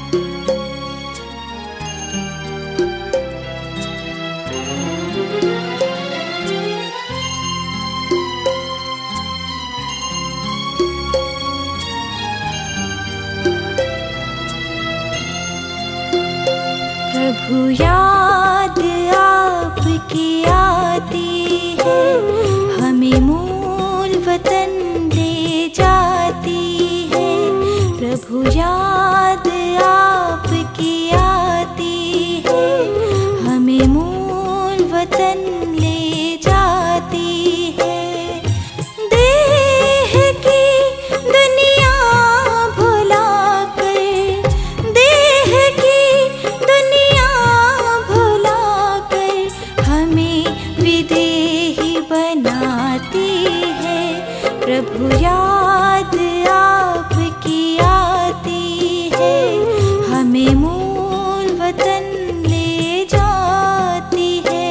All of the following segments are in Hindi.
प्रभु याद आपकी आती है, हमें मूल वतन ले जाती है। प्रभु याद आपकी आती है, हमें मूल वतन ले जाती है। देह की दुनिया भुलाकर, देह की दुनिया भुलाकर हमें विदेही बनाती है। प्रभु याद आपकी आती है, हमें मूल वतन ले जाती है।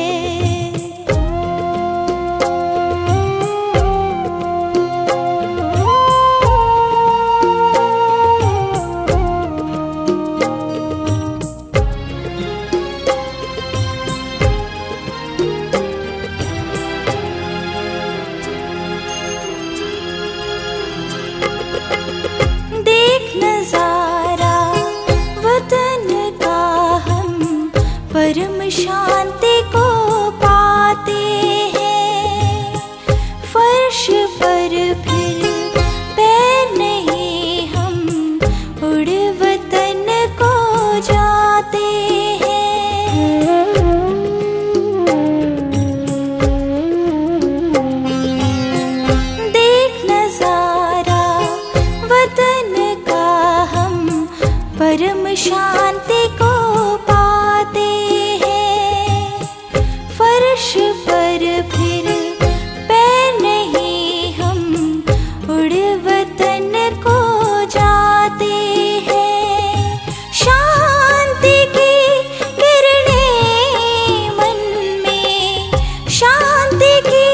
परम शांति को पाते हैं। फर्श पर फिर पैर नहीं, हम उड़ वतन को जाते हैं। देख नजारा वतन का, हम परम शांति को पाते हैं। फर्श पर फिर पैर नहीं, हम उड़ वतन को जाते हैं। शांति की किरणें मन में, शांति की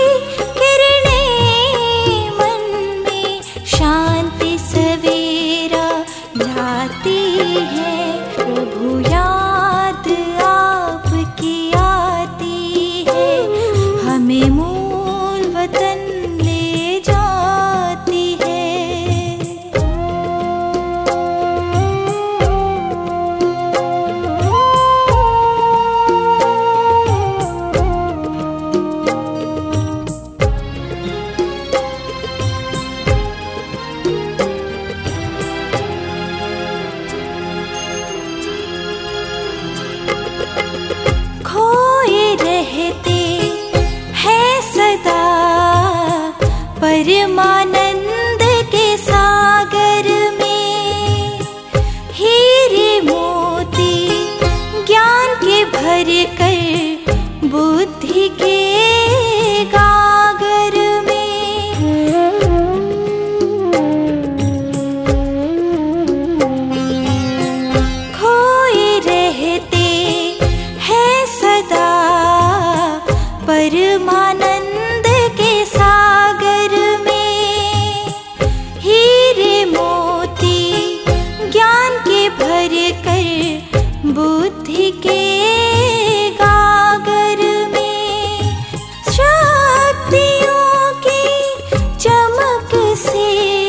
किरणें मन में, शांति सवेरा लाती है। प्रभु याद आपकी आती है, हमें मूल वतन ले जाती है। खोए रहते हैं सदा परमानंद के सागर में। हीरे मोती ज्ञान के भर कर बुद्धि के गागर में। खोए रहते हैं सदा परमानंद के सागर में। हीरे मोती ज्ञान के भर कर बुद्धि के गागर में। शक्तियों की चमक से,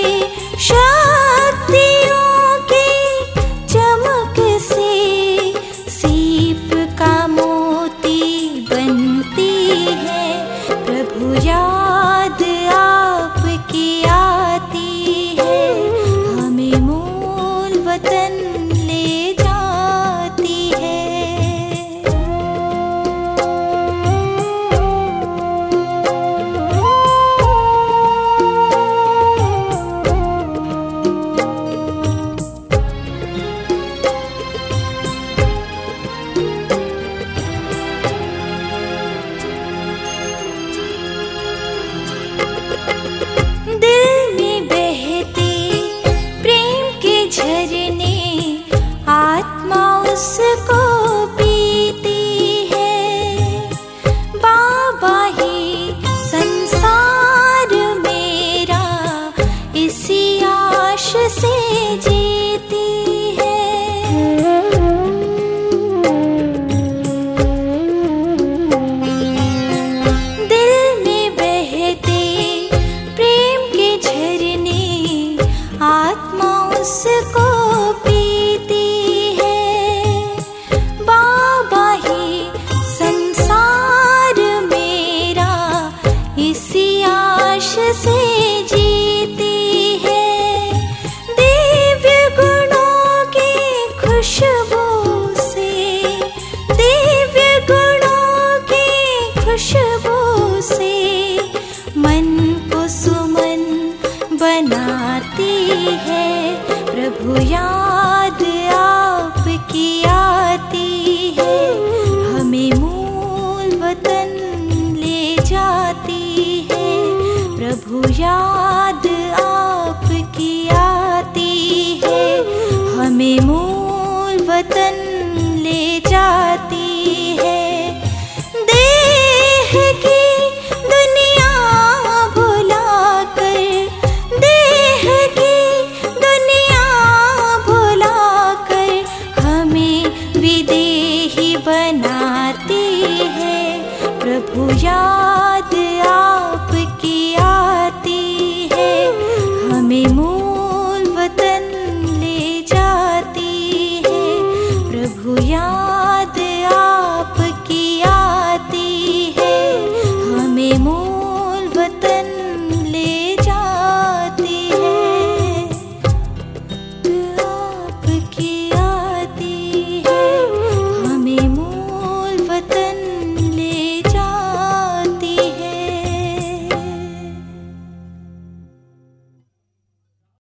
शक्तियों की चमक से सीप का मोती बनती है। प्रभु याद आपकी आती है, हमें मूल वतन ले जाती है। बनाती है। प्रभु याद आपकी आती है, हमें मूल वतन ले जाती है। प्रभु याद आपकी आती है, हमें मूल वतन ले जाती